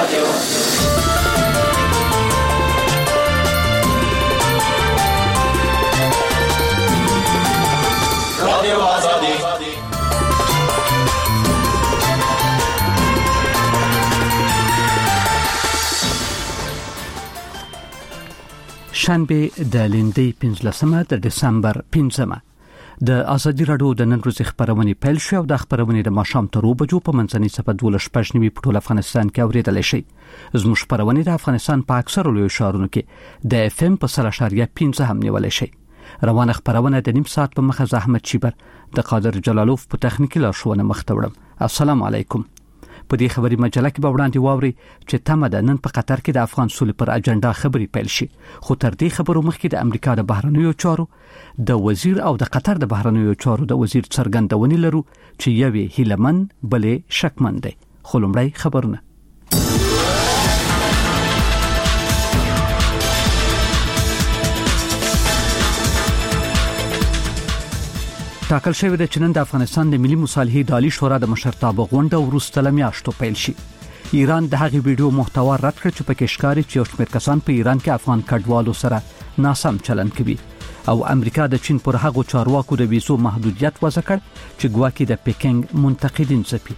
رادیو آزادی. شنبه د لندې 15 د دسمبر 15 د ازادي رادیو د نن ورځې خبرونه پیل شو او د خبرونه د ماښام تر 2 بجو په منځني صفه 12:15 په ټول افغانستان کې اوریدل شي. زموږ خبرونه د افغانستان په اکثر لوی ښارونو کې د اف ام په 0.15 هم نیول شي. روانه خبرونه د نیم ساعت په مخه زحمت شیبر د قادر جلالوف په تخنیکی لارښوونه مخته وړم. السلام علیکم. په دې خبري مجله کې به وړاندې واوري چې تمه ده نن په قطر کې د افغان سولې پر اجنډا خبري پیل شي. خو تر دې خبرو مخکې د امریکا د بهرنیو چارو د وزیر او د قطر د بهرنیو چارو د وزیر څرګندونې لرو چې یوې هیلمن بلې شکمن دی. خو لومړی خبرونه. ټاکل شوی د چنن د افغانستان د ملي مصالحې د عالی شورا د مشرتابه غونډه وروسته لمیاشتو پیل شي. ایران د هغې ویډیو محتوا رد کړ چې پکې ښکاري چې یو شمېر کسان په ایران کې افغان کډوالو سره ناسم چلند کوي او امریکا د چین پر هغو چارواکو د ویزو محدودیت وضع کړ چې ګواکې د پیکنګ منتقدین ځپي.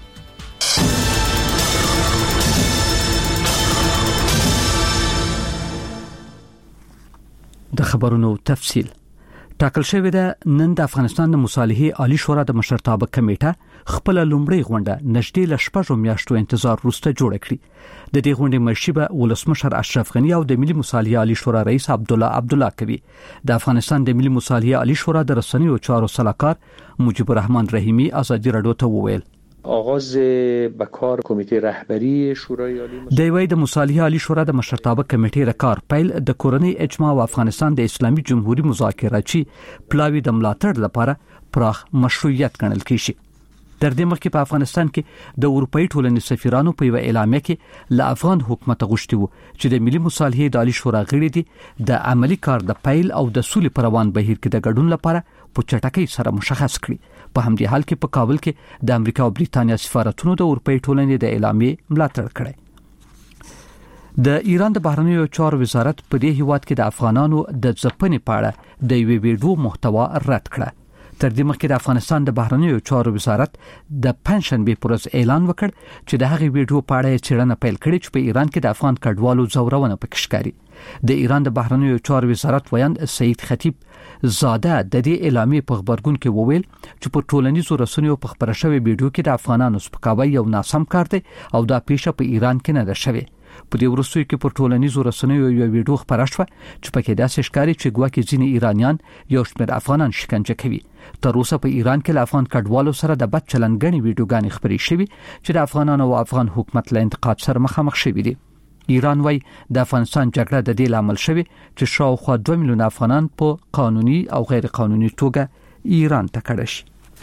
د خبرونو تفصیل. ټاکل شوی ده نن د افغانستان د مصالحې عالی شورا د مشرتابه کمیټه خپل لومړی غونډه نږدې ل 6 میاشتو انتظار وروسته جوړ کړي. د دې غونډې مشري به ولسمشر اشرف غنی او د ملي مصالحې عالی شورا رئیس عبدالله کوي. د افغانستان د ملي مصالحې عالی شورا د رسنیو چارو سلاکار مجيب الرحمن رحیمی ازادي رادیو ته وویل آغاز به کار کمیته رهبری شورای عالی د مصالحې عالی شورا د مشرتابه کمیټې د کار پیل د کورنۍ اجماع او افغانستان د اسلامي جمهوریت مذاکراتچی پلاوی د ملاتړ لپاره پراخ مشروعیت ګڼل کیږي. تر دې مخکې په افغانستان کې د اروپאי ټولنې سفیرانو په یو اعلامیه کې له افغان حکومت غوښتي وو چې د ملي مصالحې د عالی شورا غړي دي د عملی کار د پیل او د سولې پروان بهیر کې د ګډون لپاره په چټکۍ سره مشخص کړي. په همدې حال کې په کابل کې د امریکا او بریتانیا سفارتونو د اروپאי ټولنې د اعلامیې ملاتړ کړي. د ایران د بهرنیو چارو وزارت په دې هیواد کې د افغانانو د ځپنې په اړه د یوې ویډیو محتوا رد کړه. تر دې مخکې د افغانستان د بهرنیو چارو وزارت د پنځشنبه پر ورځ اعلان وکړ چې د هغې ویډیو په اړه څېړنه پیل کړې چې په ایران کې د افغان کډوالو ځورونه پکې ښکاري. د ایران د بهرنیو چارو وزارت ویاند سید خطیب زاده د دې اعلامیې په خبرګون کې وویل چې په ټولنیزو رسنیو په خبره شوی ویډیو کې د افغانانو سپکاوی یو ناسم کار دی او دا پیښه په ایران کې نه ده شوې. په دې وروستیو کې په ټولنیزو رسنیو یو ویډیو خبره شوه چې پکې داسې ښکاري چې ګواکې ځینې ایرانیان یو شمېر افغانان شکنجه کوي. تر اوسه په ایران کې له افغان کډوالو سره د بد چلند غني ویډیوګانې خبرې شوي چې د افغانانو او افغان حکومت له انتقاد سره مخامخ شوي دي. ایران وايي د افغانستان جګړه د دې لامل شوی چې شاوخوا 2 میلیون افغانان په قانوني او غیر قانوني توګه ایران ته کډه شي.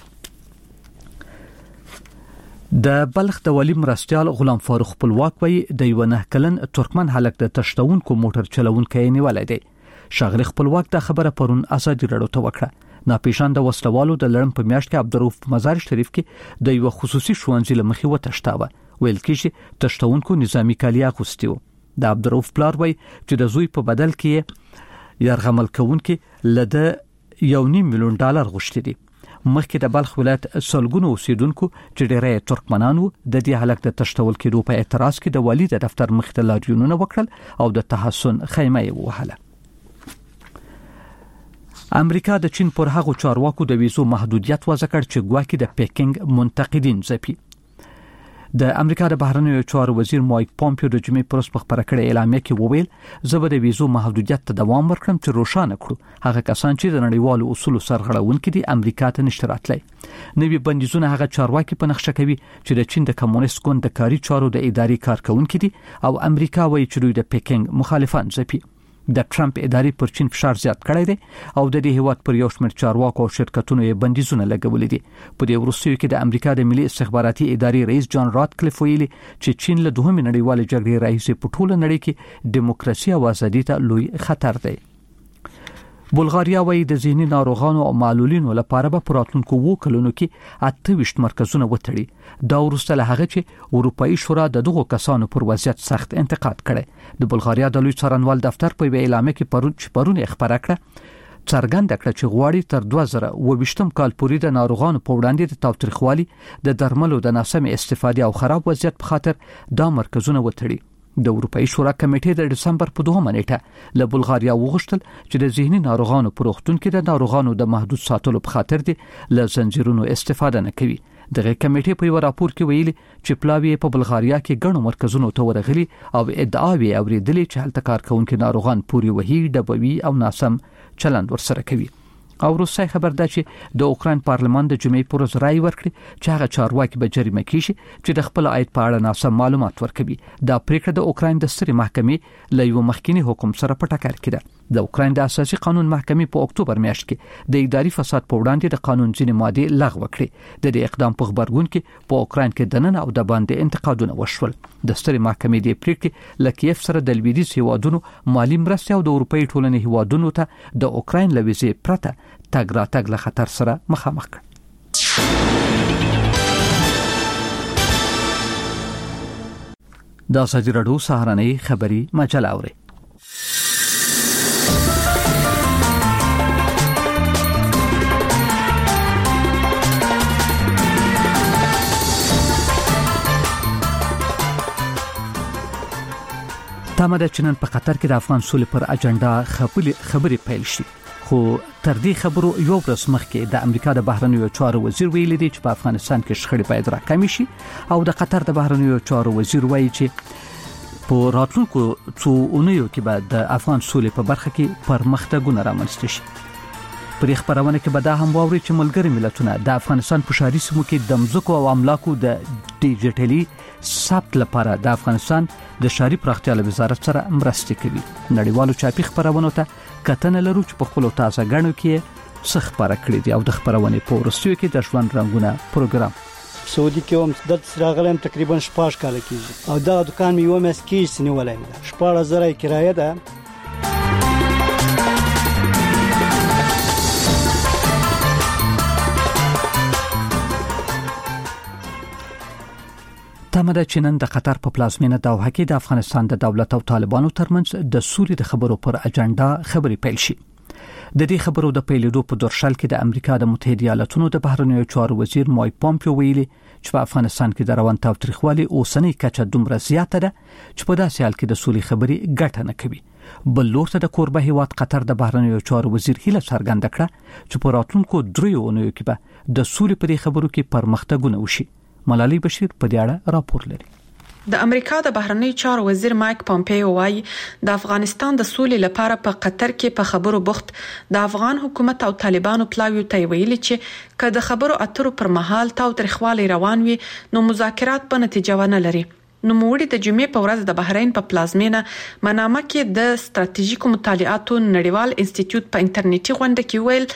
د بلخ د ولی مرستيال غلام فاروق خپلواک وایي د یو 9 کلن ترکمن هلک د تشتونکو موټر چلونکي نیولای دی. شاغلی خپلواک د خبره پرون ازادي رادیو ته وکړه. ناپېژانده وسلوالو د لړم په میاشت کې عبدالرؤف مزار شریف کې د یو خصوصي ښوونځي لمخې وتښتاوه. ویل کېږي تشتونکو نظامی کالي اغوستي وو. د عبدالرؤف پلار وایي چې د زوی په بدل کې یرغمل کوونکي لده $1.5 میلیون غوښتي دي. مخکې د بلخ ولایت سلګونو اوسیدونکو چې ډېری ترکمنانو د دې هلک د تشتول کېدو په اعتراض کې د والي د دفتر مخ ته لاریونونه وکړل او د تحسن خیمه یې ووهله. امریکا د چین پر هغو چارواکو د ویزو محدودیت وضع کړ چې ګواکې د پیکنګ منتقدین ځپي. د امریکا د بهرنیو چارو وزیر مایک پومپیو د جمعې پر ورځ په خبره کړې اعلامیه کې وویل زه به د ویزو محدودیت ته دوام ورکړم چې روښانه کړو هغه کسان چې د نړیوالو اصولو سرغړونکي دي امریکا ته نشي راتلی. نوي بندیزونه هغه چارواکي په نقشه کوي چې د چین د کمونیست ګوند د کاري چارو د اداري کارکونکي دي او امریکا وایي چې دوی د پیکنګ مخالفان ځپي. د ټرمپ ادارې پر چین فشار زیات کړی دی او د دې هیواد پر یو شمېر چارواکو او شرکتونو یې بندیزونه لګولې دي. په دې وروستیو کې د امریکا د ملي استخباراتي ادارې رئیس جان راتکلیف ویلي چې چین له دوهمې نړیوالې جګړې راهیسې په ټوله نړۍ کې دیموکراسي او ازادي ته لوی خطر دی. بلغاریا وايي د ذهني ناروغانو او معلولینو لپاره به پراتونکو 2 کلونو کې 28 مرکزونه وتړي. دا ورسته له هغه چې اروپאי شورا د دغو کسانو پر وضعیت سخت انتقاد کړي. د بلغاریا د لوی څارنوال دفتر په اعلامیه کې پرون خبره کړه څرګنده کړه چې غواړي تر 2022م کال پورې د ناروغانو په وړاندې د تاوتریخوالي د درملو د ناسم استفادې او خراب وضعیت په خاطر دا مرکزونه وتړي. د اروپאי شورا کمیټې د دسمبر په 2 نیټه له بلغاریا وغوښتل چې د ذهني ناروغانو پر وختون کې د ناروغانو د محدود ساتلو په خاطر دي له زنجیرونو استفاده نه کوي. دغه کمیټې په یو راپور کې ویلي چې پلاوی په بلغاریا کې ګڼو مرکزونو ته ورغلي او ادعاوي اوریدلې چې هلته کارکونکو ناروغان پوري وهي ډبوي او ناسم چلند ورسره کوي. او روسي خبر ده چې د اوکرين پارلمان د جمعې پر ورځ رائے ورکړي چې هغه چارواکي به جریمه کیږي چې د خپل عاید په اړه ناسم معلومات ورکوي. دا پریکړه د اوکرين د سترې محکمې له یو مخکنی حکم سره په ټکر کې ده. د اوکرين د اساسي قانون محکمې په اکتوبر میاشت کې د اداري فساد په وړاندې د قانون ځینې ماده لغوه کړې. د دې اقدام په خبرګون کې په اوکرين کې د نن او د باندې انتقادونه وشول. د سترې محکمې د پریکړې له کیف سره د لویدیځ هیوادونو مالی مرستې او د اروپאי ټولنې هیوادونو ته د اوکرين لويزه پرته تګ راتګ له خطر سره مخامخ کړ. دا ساجي رادیو سهارنۍ خبری مجله اوري. تمه ده چې نن په قطر کې د افغان سولې پر اجنډا خبرې پیل شي. خو تر دې خبرو یو ورځ مخکې د امریکا د بهرنیو چارو وزیر ویلي دی چې په افغانستان کې شخړې باید راکمې شي او د قطر د بهرنیو چارو وزیر وایي چې په راتلونکو څو اونیو کې به د افغان سولې په برخه کې پرمختګونه رامنځته شي. په خبرونه کې به دا هم واوري چې ملګری ملتونه د افغانستان په شاري سیمو کې د مزکو او املاکو د ډیجیټلي ثبت لپاره د افغانستان د شاري پراختیا له وزارت سره مرسته کوي. نړیوالو چاپی خبرونه ته کتنه لرو چې په خپل تازه غنو کې څه خبره کړې دي او د خبرونه په ورستیو کې د ژوند رنگونه پروګرام سعودي کې هم د سراغلم تقریبا 14 کال کېږي او دا دکان مې یو مس کې سنولای نه 14000 کرایه ده. تمه ده چې نن د قطر په پلازمینه دوحه کې د افغانستان د دولت او طالبانو ترمنځ د سولې د خبرو پر اجنډا خبرې پیل شي. د دې خبرو د پیلېدو په درشل کې د امریکا د متحده ایالاتونو د بهرنیو چارو وزیر مایک پامپیو ویلي چې په افغانستان کې د روان تاوتریخوالي اوسنۍ کچه دومره زیاته ده چې په داسې حال کې د سولې خبرې ګټه نه کوي. بل لور ته د کوربه هیواد قطر د بهرنیو چارو وزیر هیله څرګنده کړه چې په راتلونکو 3 اونیو کې به د سولې په خبرو کې پرمختګونه وشي. ملالي بشیر په دې اړه راپور لري. د امریکا د بهرنی چارو وزیر مایک پامپیو وايي د افغانستان د سولې لپاره په قطر کې په خبرو بوخت د افغان حکومت او طالبانو پلاوی ته ویلي چې کله د خبرو اترو پر مهال تاوتریخوالي روان وي نو مذاکرات په نتیجه ونه لري. نو موږ د جمعې په ورځ د بحرین په پلازمینه منامه کې د ستراتیژیکو مطالعاتو نړیوال انسټیټیوټ په انټرنیټي غونډه کې ویل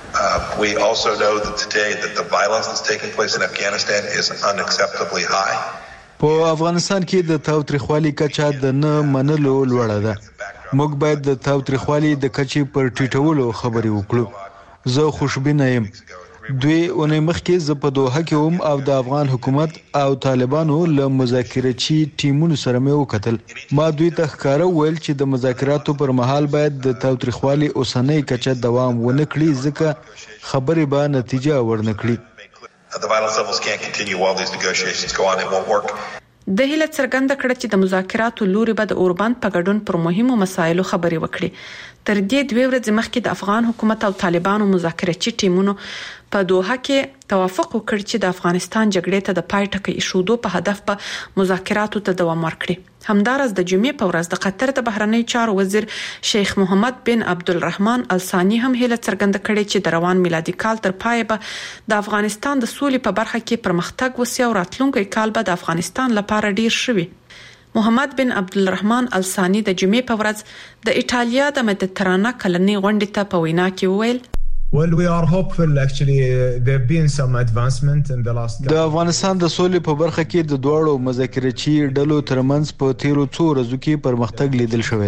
We also know that today that the violence that's taking place in Afghanistan is unacceptably high. په افغانستان کې د تاوتریخوالي کچه د نه منلو لوړه ده. موږ باید د تاوتریخوالي د کچې پر ټیټولو خبرې وکړو. زه خوشبینه یم. 2 اونۍ مخکې زه په دوحه کې وم او د افغان حکومت او طالبانو له مذاکراتي ټیمونو سره مې وکتل. ما دوی ته ښکاره ویل چې د مذاکراتو پر مهال باید د تاوتریخوالي اوسنۍ کچه دوام ونه کړي ځکه خبرې به نتیجه ورنه کړي. The violence levels can't continue while these negotiations go on. It won't work. د هیله څرګنده کړه چې د مذاکراتو لوري به د اوربند په ګډون پر مهمو مسایلو خبرې وکړي. تر دې 2 ورځې مخکې د افغان حکومت او طالبانو مذاکراتي ټیمونو په دوحه کې توافق وکړ چې د افغانستان جګړې ته د پای ټکی ایښودو په هدف په مذاکراتو ته دوام ورکړي. همدارس د جمعې په ورځ د قطر د بهرنی چارو وزیر شیخ محمد بن عبدالرحمن الثانی هم هیله څرګنده کړې چې د روان میلادي کال تر پای به د افغانستان د سولې په برخه کې پرمختګ وسي او راتلونکي کال به د افغانستان لپاره ډیر شوي. محمد بن عبدالرحمن الثانی د جمعې په ورځ د ایټالیا د مدیترانه کلنۍ غونډې ته په وینا کې وویل Well, we are hopeful. Actually, there have been some advancement in the last. د افغانستان د سولې په برخه کې د دوړو مذاکراتي ډلو ترمنځ په تیرو 2 ورځو کې پرمختګ لیدل شوی دی.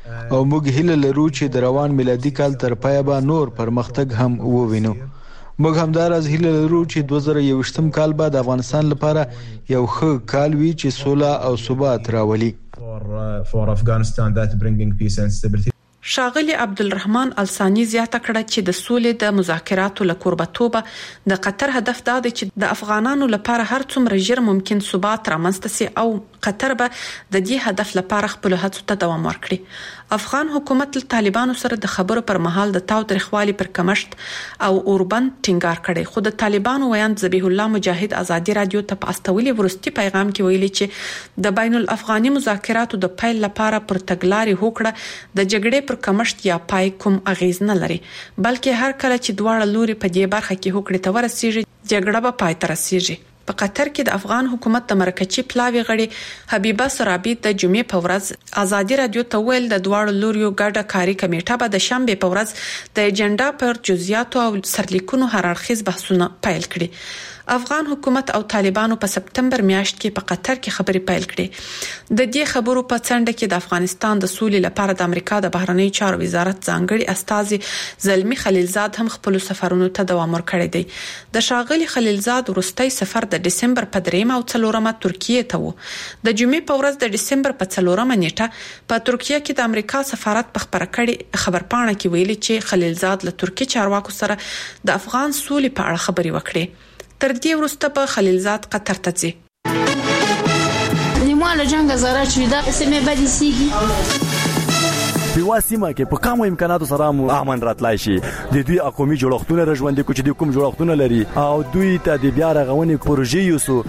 او موږ هیله لرو چې د روان میلادي کال تر پایه به نور پرمختګ هم ووینو. موږ همداراز هیله لرو چې 2021م کال به د افغانستان لپاره یو ښه کال وي چې سوله او ثبات راولي. For Afghanistan that bringing peace and stability. شاغلی عبدالرحمن الثانی زیاته کړه چې د سولې د مذاکراتو له کوربتوبه د قطر هدف دا دی چې د افغانانو لپاره هر څومره ژر ممکن ثبات رامنځته شي او قطر به د دې هدف لپاره خپل هڅو ته دوام ورکړي. افغان حکومت له طالبانو سره د خبرو پر مهال د تاوتریخوالي پر کمښت او اوربند ټینګار کړي، خو د طالبانو ویاند ذبیح الله مجاهد ازادي رادیو ته په استولي ورستي پیغام کې ویلي چې د بین الافغاني مذاکراتو د پیل لپاره پر تګلارې هوکړه د جګړې پر کمښت یا پای کوم اغیز نه لري، بلکې هر کله چې دواړه لوري په دې برخه کې هوکړې ته ورسیږي جګړه به پای ته رسیږي. په قطر کې د افغان حکومت د مرکزی پلاوی غړي حبیبه سرابی د جمعې په ورځ ازادي رادیو ته ویل د دواړو لوريو ګډه کاری کمیټه به د شنبه په ورځ د ایجنډا پر جزئیات او سرلیکونو هررخیز بحثونه پیل کړي. افغان حکومت او طالبانو په سپتمبر میاشت کې په قطر کې خبري پیل کړې. د دې خبرو په څنډه کې د افغانستان د سولې لپاره د امریکا د بهرنی چارو وزارت ځانګړي استاذ زلمی خلیلزاد هم خپل سفرونو ته دوام ورکړی دی. د شاغلی خلیلزاد ورستۍ سفر د دسمبر په 3 او 4 ترکیه ته وو. د جمعې په ورځ د دسمبر په 4 نیټه په ترکیه کې د امریکا سفارت په خبرکړی خبرپاڼه کې ویلي چې خلیلزاد له ترکی چارواکو سره د افغان سولې په اړه خبري وکړي. تر دې وروسته په خلیلزاد قطر ته ځي. نیمه له جنگ زره چې دا سمې بدې سیږي په واسمه کې په کوم امکاناتو سره مو امن راتلای شي. د دوی اقومي جوړښتونه رژوندې کوچ دي کوم جوړښتونه لري او دوی ته د بیا رغونې پروژې یوسو.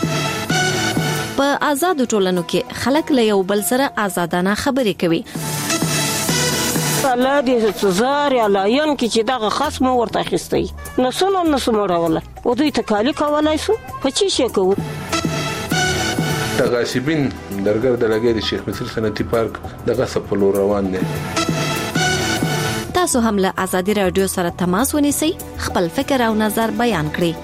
په آزاد ټولنو کې خلک له یو بل سره آزادانه خبرې کوي. الله دې زار یا لاین کې چې دغه خصم ورته خستي نسونه نسمړوله او دوی ته کالی کولای شو په چی شي کوو. تغاشبین درګر د لګي د شیخ مصر صنعتي پارک دغه سپلو روان دي. تاسو هم له ازادي رادیو سره تماس ونیسئ، خپل فکر او نظر بیان کړئ.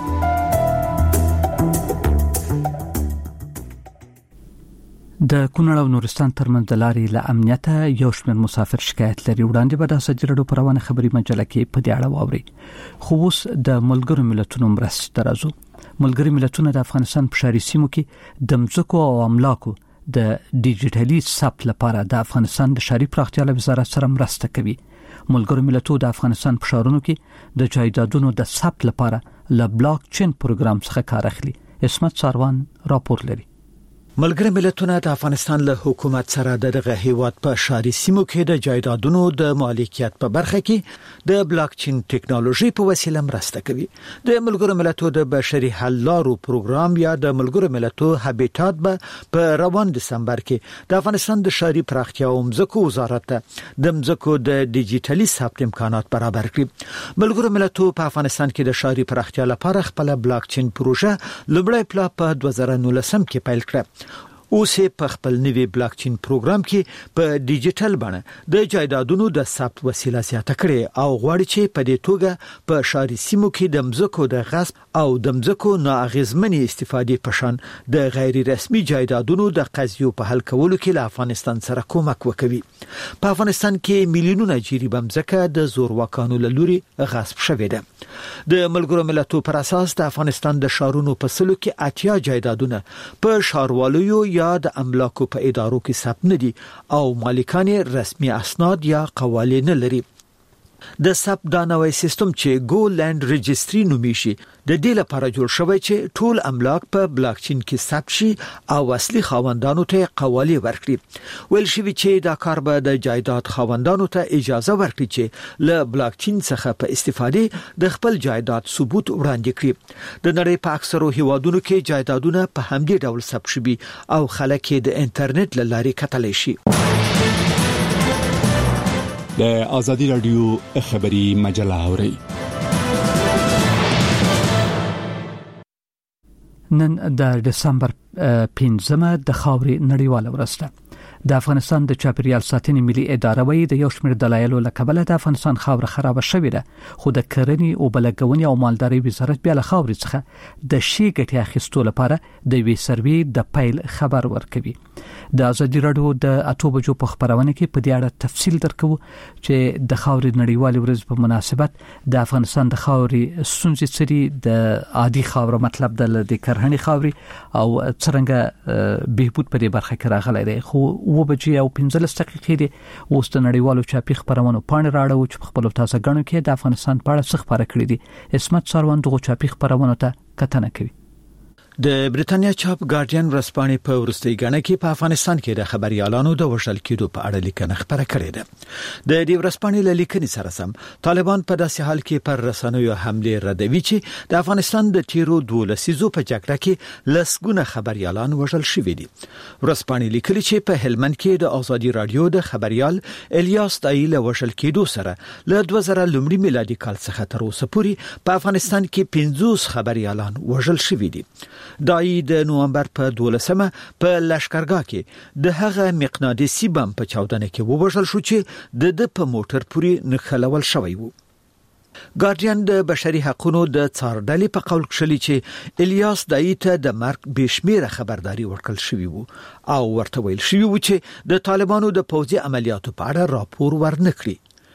د کونړ او نورستان ترمنځ د لارې له امنیت یو شمېر مسافر شکایت لري. وړاندې به د ازادي رادیو پر روانه خبري مجله کې په دې اړه واوري. خو اوس د ملګرو ملتونو مرسته راځو. ملګري ملتونه د افغانستان په شاري سیمو کې د مځکو او املاکو د ډیجیټلي ثبت لپاره د افغانستان د شاري پراختیا وزارت سره مرسته کوي. ملګرو ملتونو د افغانستان په شارونو کې د جایدادونو د ثبت لپاره له بلاک چین پروګرام څخه کار اخلي. اسمت ساروان راپور لري. ملګری ملتونه د افغانستان له حکومت سره دغه هیواد په شاري سیمو کې د جایدادونو د مالکیت په برخه کې د بلاک چین ټیکنالوژي په وسیله مرسته کوي. د ملګرو ملتونو د بشري حل لارو پروګرام یا د ملګرو ملتونو هابیټات به په روان دسمبر کې د افغانستان د شاري پراختیا او مځکو وزارت د مځکو د ډیجیټلي ثبت امکانات برابر کړي. ملګرو ملتونو په افغانستان کې د شاري پراختیا لپاره خپل بلاک چین پروژه لومړی پلا په 2019 کې پیل کړه. اوس په خپل نوي بلاک چین پروګرام کې په ډیجیټل بڼه د جایدادونو د ثبت وسیله زیاته کړي او غواړي چې په دې توګه په شاري سیمو کې د مځکو د غصب او د مځکو ناغېزمنې استفادې په شان د غیر رسمي جایدادونو د قضیو په حل کولو کې له افغانستان سره کومک وکوي. په افغانستان کې میلیونونه جریبه مځکه د زورواکانو له لوري غصب شوې ده. د ملګرو ملتونو پر اساس د افغانستان د شارونو په سلو کې 80 جایدادونه په شاروالو یا د املاکو په ادارو کې ثبت نه دي او مالکان رسمي اسناد یا قوانین نه لري. د ثبت دا نوې سیستم چې گو لند رجستري نومي شي د دې لپاره جوړ شوی چې ټول املاک په بلاک چین کې ثبت شي او اصلي خاوندانو ته قوالی ورکړي. ویل شوی چې دا کار به د جایداد خاوندانو ته اجازه ورکړي چې له بلاک چین څخه په استفادې د خپل جایداد ثبوت وړاندې کړي. د نړۍ په اکثرو هیوادونو کې جایدادونه په همدې ډول ثبت شوي او خلک د انټرنیټ له لارې کتلی شي. د ازادي رادیو خبري مجله اوري. نن د دسمبر 15مه د خاورې نړیواله ورځ ده. د افغانستان د چاپیریال ساتنې ملي اداره وایي د یو شمېر دلایلو له کبله د افغانستان خاوره خراب شوې ده، خو د کرنې او بلګونې او مالدارۍ وزارت بیا له خاورې څخه د شي ګټې اخیستو لپاره د وی سروي د پیل خبر ورکوي. د ازادي رادیو د 8 بجو په خبرونه کې په دې اړه تفصیل درکو چې د خاورې نړیوالې ورځ په مناسبت د افغانستان د خاورې ستونزې سری د عادي خاور مطلب د کرهنې خاورې او څنګه بهبود په دې برخه کې راغلی دی. خو و بجې او 15 دقیقې دي اوس د نړیوالو چاپی خبرونو پاڼې راړو چې په خپل تازه غنو کې د افغانستان په اړه څه خبره کړې دي. اسمت ساروان دغه چاپی خبرونو ته کتنه کوي. د بریتانیا چاپ ګارډین ورځپاڼې په ورستۍ غاڼه کې په افغانستان کې د خبريالانو د وژل کېدو په اړه لیکنه خبره کړې ده. د دې ورځپاڼې له لیکنې سره سم طالبان په داسې حال کې پر رسنیو حمله ردوي چې د افغانستان د تیرو 12 لسیزو په جګړه کې لسګونه خبريالان وژل شوي دي. ورځپاڼې لیکلي چې په هلمند کې د ازادي رادیو د خبريال الیاس دایل وژل کېدو سره له 2000 لومړي میلادي کال څخه تر اوسه پورې په افغانستان کې 50 خبريالان وژل شوي دي. دای د نوامبر په 12مه په لشکرګاه کې د هغه مقناطیسي بم په چاودنه کې ووژل شو چې د په موټر پورې نښلول شوی و. ګارډین د بشري حقوقو د څارډلې په قول کړي چې الیاس دای ته د مرګ بشمیره خبرداري ورکړل شوی وو او ورته ویل شوی و چې د طالبانو د پوځي عملیاتو په اړه راپور ورنکړي.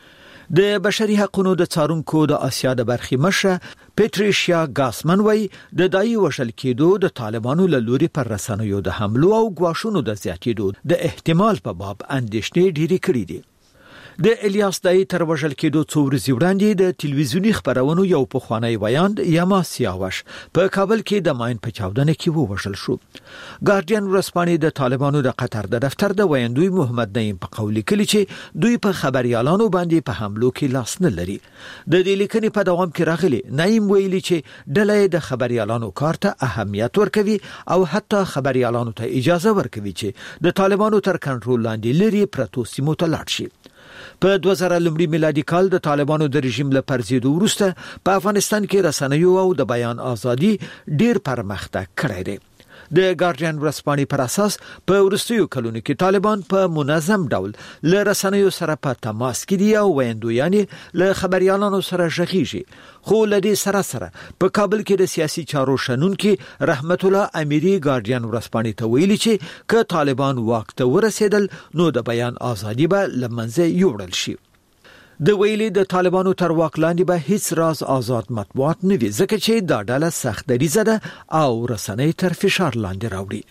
د بشري حقوقو د څارونکو د آسیا د برخې مشره پیټریشیا ګاسمن وای د دای وشل کېدو د طالبانو له لوري پر رسنیو د حملو او غواښونو د زیاتېدو د احتمال په باب اندېښنې ډېرې کړې دي. د الیاس دای تر وژل کېدو څو ورځې وړاندې د ټلویزیونی خبرونو یو پخوانی ویاند یما سیاوش په کابل کې د ماین په چاودنه کې ووژل شو. ګارډین ورځپاڼې د طالبانو د قطر د دفتر د ویاندوی محمد نعیم په قول کلی چې دوی په خبريالانو باندې په حملو کې لاس نه لري. د دې لیکنې په دوام کې راغلي نعیم ویلي چې ډله د خبريالانو کار ته اهمیت ورکوي او حتی خبريالانو ته اجازه ورکوي چې د طالبانو تر کنټرول لاندې لري پرتو سیمو ته لاړ شي. په 2000 لومړي میلادي کال د طالبانو د رژیم له پرځېدو وروسته په افغانستان کې رسنیو او د بیان ازادي ډېر پرمختګ کړی دی. د ګارډین ورځپاڼې پر اساس په وروستیو کلونو کې طالبان په منظم ډول له رسنیو سره په تماس کې دي او ویندویانې له خبريالانو سره ژغېږي. خو له دې سره په کابل کې د سیاسي چارو شنونکي رحمت الله امیری ګارډین ورځپاڼې ته ویلي چې که طالبان واک ته ورسېدل نو د بیان ازادي به لمنځه یوړل شي. د ویلي د طالبانو تر واک لاندې به هیڅ راز آزاد مطبوعات نه وي ځکه چې دا ډله سخت دریځه ده او رسنۍ تر فشار لاندې راوړي.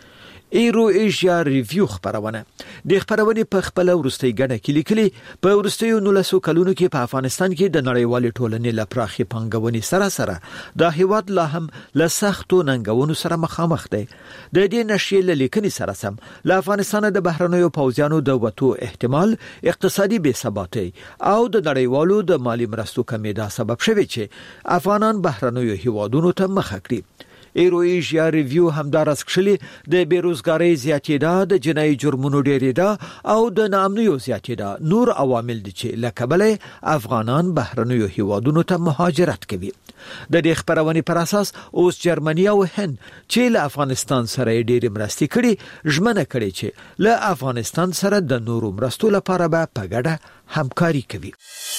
ایرو ایشیا ریویو خبرونه د خبرونې په خپل ورستۍ غړ کې لیکلي په ورستیو 19 کلونو کې په افغانستان کې د نړیوالې ټولنې لپاره پنګونې سره د هیواد لا هم له سختو ننګونو سره مخامخ دی. د دې نشي لیکنې سره سم له افغانستان د بهرنیو پوځیانو د وټو احتمال اقتصادي بې ثباتۍ او د نړیوالو د مالی مرستو کمیدا سبب شوی چې افغانان بهرنیو هیوادونو ته مخ کړي. ایرو ایشیا ریویو همدارس کښلي د بیروزګاری زیاتېدا د جنایي جرمونو ډېرېدا او د ناامنیو زیاتېدا نور عوامل دي چې لکبل افغانان بهرنیو هیوادونو ته مهاجرت کوي. د دې خبرونې پر اساس اوس جرمني او هند چې له افغانستان سره ډېر مرستې کړي ژمنه کړي چې له افغانستان سره د نورو مرستو لپاره به په ګډه همکاري کوي.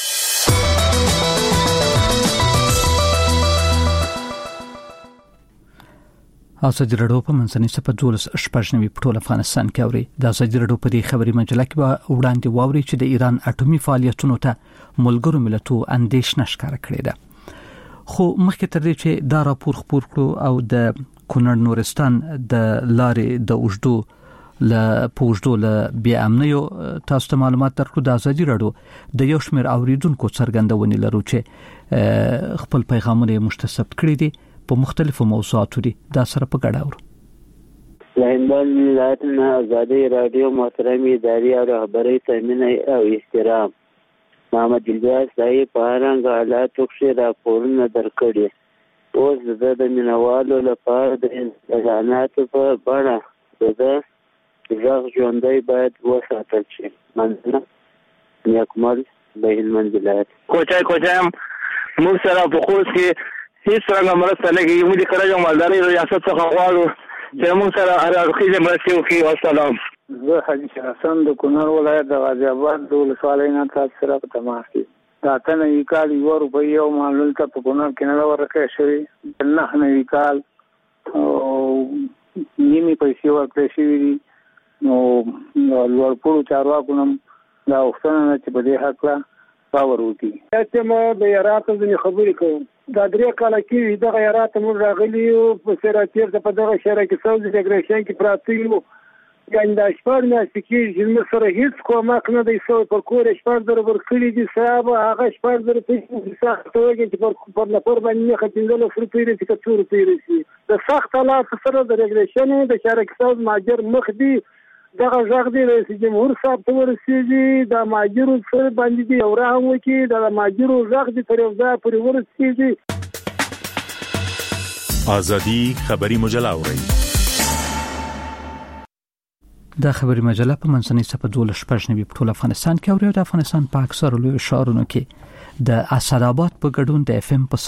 ازادي رادیو په منځنۍ صفه 12 په ټول افغانستان کې اوري. د ازادي رادیو په دې خبري مجله کې وړاندې واوري چې د ایران اټومي فعالیتونو ته ملګرو ملتونو اندېښنه ښکاره کړې ده. خو مخکې تر دې چې دا راپور خپور کړو او د کونړ نورستان د لارې د اوجدو له بیا امنیو تاسو ته معلومات درکړو. د ازادي رادیو د یو شمېر اوریدونکو څرګندونې لرو چې خپل پیغامونه مشتسب کړي دي په مختلفو موضوعاتو دي. دا سره په ګډه اورو. هندوال ولایتونه ازادي رادیو محترم اداري او رهبري تامین او احترام محمد الجاز صاحب په رنګ حالاتو کې راپورونه درکړي. اوس د مینوالو لپاره د اعلاناتو په بڼه د ځغ ژوندۍ باید وساتل شي. مننه. نیکمل به هلمند ولایت کوچایم موږ سره په خوست کې هیڅ څنګه مرسته لګي. موږ د کرنې او مالدارۍ ریاست څخه غواړو چې موږ سره هر اړخیزه مرسته وکړي. والسلام. زه حاجی حسن د کونړ ولایت د غازی آباد د ولسوالۍ نه تاسو سره په تماس کې. دا تنه وکال یو روپۍ او معلومات ته په کونړ کې نه ورکړی شوی، نه وکال نیمه پیسې ورکړې شوې دي. نو لوړپوړو چارواکو هم دا وختونه چې په دې حق لا باور وکړي. چې ما د یاراتو ځینې خبرې کوم. دا 3 کاله کې دغه یاراتو موږ راغلي یو په سراتیر په دغه شهر کې ساوز ریګریشن کې پراته یو. یعنې دا شپږ میاشتې کېږي موږ سره هېڅ کومک نه دی شوی. پر کور 4,000 ورکړي دي صاحب، هغه 4,000 پیسې سخت وږي چې پر نفر باندې نه 15,000 روپۍ رسي که 2 روپۍ رسي. د سخت حالات سره د ریګریشن د شهر کې ساوز ماجر مخ دی. دغه ځغ دی رئیس جمهور صاحب ته ورسېږي، د ماجرو سره باندې دی او رحم وکړي، د ماجرو ځغ دی تر یو ځای پورې ورسېږي. ازادي خبري مجله اوري. د خبري مجله په منځنۍ صفحه 12 په ټول افغانستان کې او د افغانستان په اکثر لوی ښارونو کې د اسد آباد په ګډون د FM په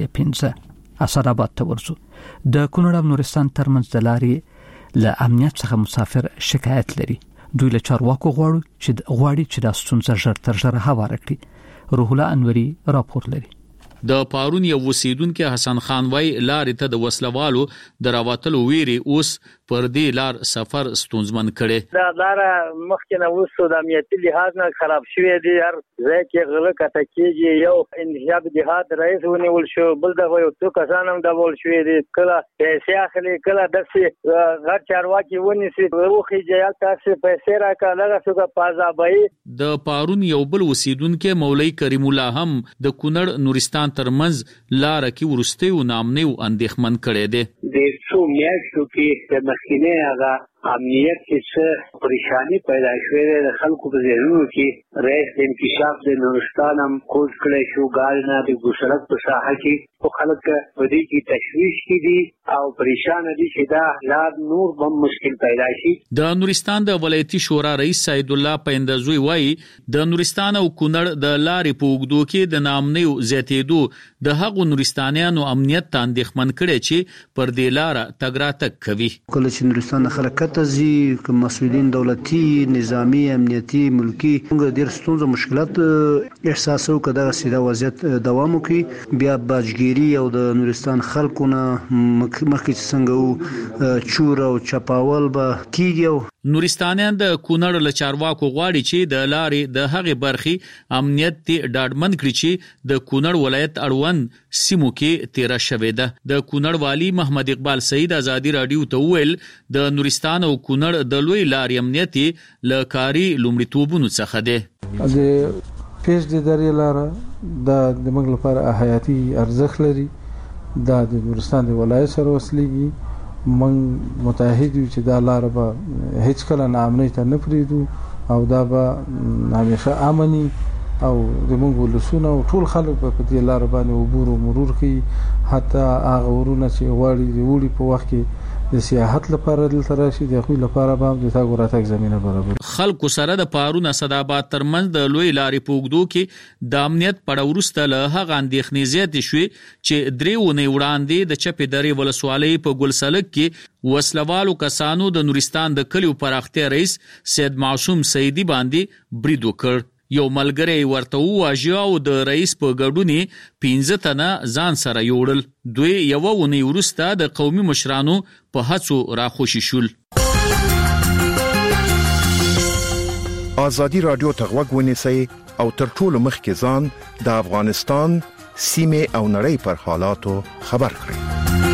0.5 اسد آباد ته ورځو. د کونړ او نورستان ترمنځ د لارې له امنیت څخه مسافر شکایت لري. دوی له چارواکو غواړي چې د ستونزه ژر تر ژره هواره کړي. روح الله انوري راپور لري. د پارون یو وسیدونکو حسن خان وای لارې ته د وسلوالو دراوتلو ویری اوس پر دې لار سفر ستونزمن کړي. دا لار مخکې نه وسو د امنیتي لحاظ نه خراب شوې دي. هر ځای کې غله کته کېږي. یو انتخاب جهاد رئیس ونیول شو، بل دغه یو څو کسان هم ډول شوې دي. کله پیسې اخلي، کله داسې غټ چارواکي ونیسي وروخي جیل تاسو پیسې راکړه لږه څه پازابای. د پارون یو بل وسیدونکو مولوی کریم الله هم د کونړ نورستان ترمنځ لار کې ورستیو نامنیو اندېښمن کړي دي. د څو میاشتو کې د مخکینه هغه امنیت کې څه پریشانی پیدا شوې ده. د خلکو په ذهنونو کې رئیس د انکشاف د نورستان هم کوز کړی شو، ګالنه د ګوسرک په ساحه کې خو خلک په دې کې تشویش کې دي او پریشان دي چې دا حالات نور هم مشکل پیدا شي. د نورستان د ولایتي شورا رئیس سید الله پیندزوی وایي د نورستان او کونړ د لارې په اوږدو کې د نامنیو زیاتېدو د هغو نورستانیانو امنیت ته اندېښمن کړي چې پر دې لاره تګ راتګ کوي. کله چې نورستان حرکت ځي کوم مسؤلین دولتي، نظامی، امنیتي، ملکی موږ ډېر ستونزې مشکلات احساسو کده سیده وضعیت دوام کوي. بیا باجګيري او د نورستان خلکونه مخکې څنګه چور او چپاول به کیږي. نورستانیان د کونړ له چارواکو غواړي چې د لارې د هغې برخې امنیت ته ډاډمن کړي چې د کونړ ولایت اړوند سیمو کې تیر شوې ده. د کونړ والی محمد اقبال سعید ازادي رادیو ته ویل د نورستان او کونړ د لوی لارې امنیت له کاری لومړیتوبونو څخه ده. د پیش د درې لاره د موږ لپاره حیاتي ارزښت لري. دا د نورستان د ولایت سره وصلېږي. من متعهد یو چې دا لار به هیڅ کله ناامنۍ ته نه پریږدو او دا به همیشه امني او د موږ ولسونه او ټول خلک په دې لار باندې عبور او مرور کوي. حتی هغه ورونه چې غواړي د وړي په وخت کې د سیاحت لپاره دلته راشي د خو لپاره به د تاګ راتګ زمينه برابر. خلکو سره د پارون اسد آباد ترمنځ د لوی لارې په اوږدو کې د امنیت پړه ورسته له هغه اندېښنې زیاتې شوې چې 3 ونې وړاندې د چپې درې ولسوالۍ په ګلسلک کې وسلوالو کسانو د نورستان د کلیو پراختیا رئیس سید معصوم سیدی باندې برید وکړ. یو ملګری ورته وواژه او د رئیس په ګډون 15 تنه ځان سره یوړل. دوی یو ونې وروسته د قومي مشرانو په هڅو راخوشي شول. ازادي رادیو ته غوږ ونیسئ او تر ټولو مخکې ځان د افغانستان سیمه او نړۍ پر حالاتو خبر کړئ.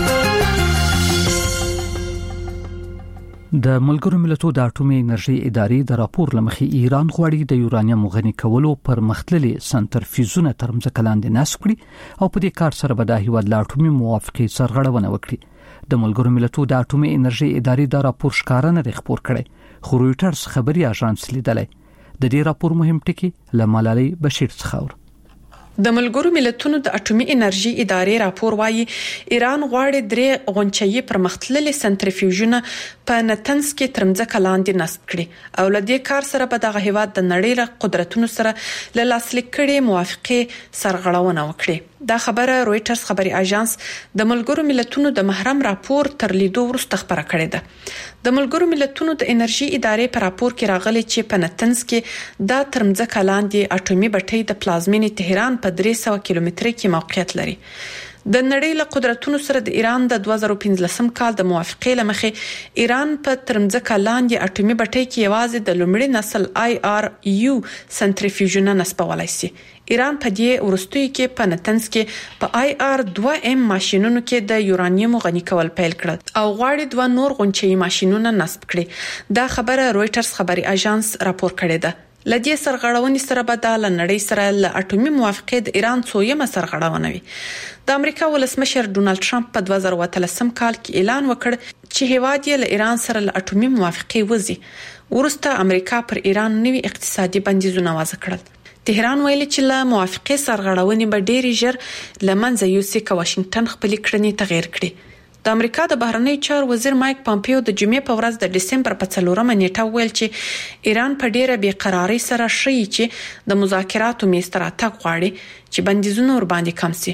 د ملګرو ملتونو د اټومي انرژي ادارې د راپور لمخې ایران غواړي د یورانیم غني کولو پر مختللي سنترفیوزونه تر ځمکه لاندې نصب کړي او په دې کار سره به د هیواد له اټومي موافقې سرغړونه وکړي. د ملګرو ملتونو د اټومي انرژي ادارې د راپور ښکارا نه خبر کړي خو رويټرز خبري اژانس لیدلې. د دې راپور مهم ټکی له ملالۍ بشیر څخه د ملګرو ملتونو د اټومي انرژي ادارې راپور وايي ایران غواړي 3 غونچې پرمختللي سنترفیوژونه په نتنس کې ترمځکه لاندې نصب کړي او لدې کار سره به دغه هیواد د نړۍ له قدرتونو سره له لاسلیک کړي موافقه سرغړونه وکړي. دا خبره رويټرز خبري اژانس د ملګرو ملتونو د محرم راپور تر لیدو وروسته خبره کړې ده. د ملګرو ملتونو د انرژي ادارې په راپور کې راغلي چې په نتنز کې دا ترمځکه لاندې اټومي بټۍ د پلازمینې تهران په 300 کیلومتره کې موقعیت لري. د نړۍ له قدرتونو سره د ایران د 2015 کال د موافقې لمخې ایران په ترمځکه لاندې اټومي بټۍ کې یوازې د لومړي نسل IRU سنټریفیوژن نسبولای شي. ایران په دې ورستوي کې په نتنز کې په IR2M ماشينونو کې د یورانیم غني کول پیل کړل او غواړي 2 نور غونچي ماشينونه نصب کړي. دا خبره رويټرز خبري اژانس راپور کړی ده. لدې سرغړونې سره بدل نړۍ سره ل اټومي موافقې د ایران څویمه سرغړونه وي. د امریکا ولسمشر ډونالد ټرمپ په 2013 کال کې اعلان وکړ چې هیواد یې له ایران سره ل اټومي موافقې وزي. ورسته امریکا پر ایران نوي اقتصادي بندیزونه وضع کړل. تهران ویلي چې له موافقې سرغړونې به ډېری ژر لمنځه یوسي که واشنگټن خپل کړنې تغیر کړي. د امریکا د بهرنی چارو وزیر مایک پامپیو د جمعې په ورځ د دسمبر په 4 نیټه ویل چې ایران په ډیره بیقراری سره شي چې د مذاکراتو میز ته راتګ غواړي چې بندیزونه ور باندې کم شي.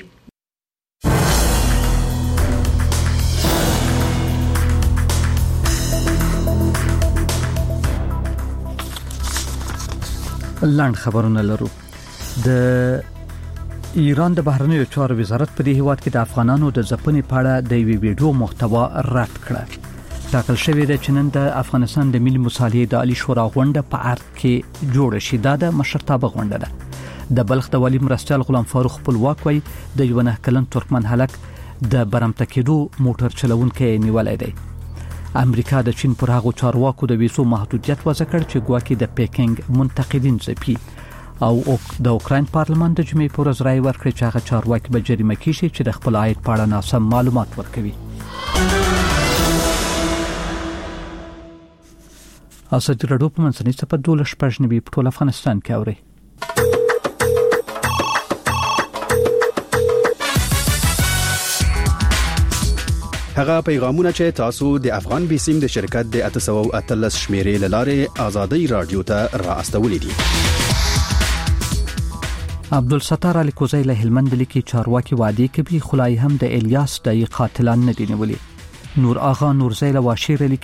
لاند خبرونه لرو. د ایران د بهرنیو چارو وزارت په دې هیواد کې د افغانانو د ځپنې په اړه د ویډیو محتوا رد کړه. ټاکل شوی دی چې نن د افغانستان د ملي مصالحې د عالی شورا غونډه په ارګ کې جوړ شي. دا د مشرتابه غونډه ده. د بلخ د والی مرستیال غلام فاروق خپلواک وای د یو نه کلن ترکمن هلک د برمته کېدو موټر چلونکي نیولای دی. امریکا د چین پر هغه چارواکو د ویزو محدودیت وضع کړ چې ګواکې د پیکینګ منتقدین ځپي او د اوکراین پارلمان د جمعې پر ورځ رائے ورکړ چې هغه چارواکي به جریمه کیږي چې د خپل عاید په اړه ناسم معلومات ورکوي. ازادي راډیو په منځنۍ صفحه 12 په ټول افغانستان کې اوري. هغه پیغامونه چې تاسو د افغان بیسیم د شرکت د 813 شمیرې لاره ازادي رادیو ته راستولې دي. عبدالستار علي کوزی له هلمند لیکي چارواکي وعده کوي خلای هم د الیاس د قاتلان نه دی نیولي. نور آغا نورزی له واشیر لیکي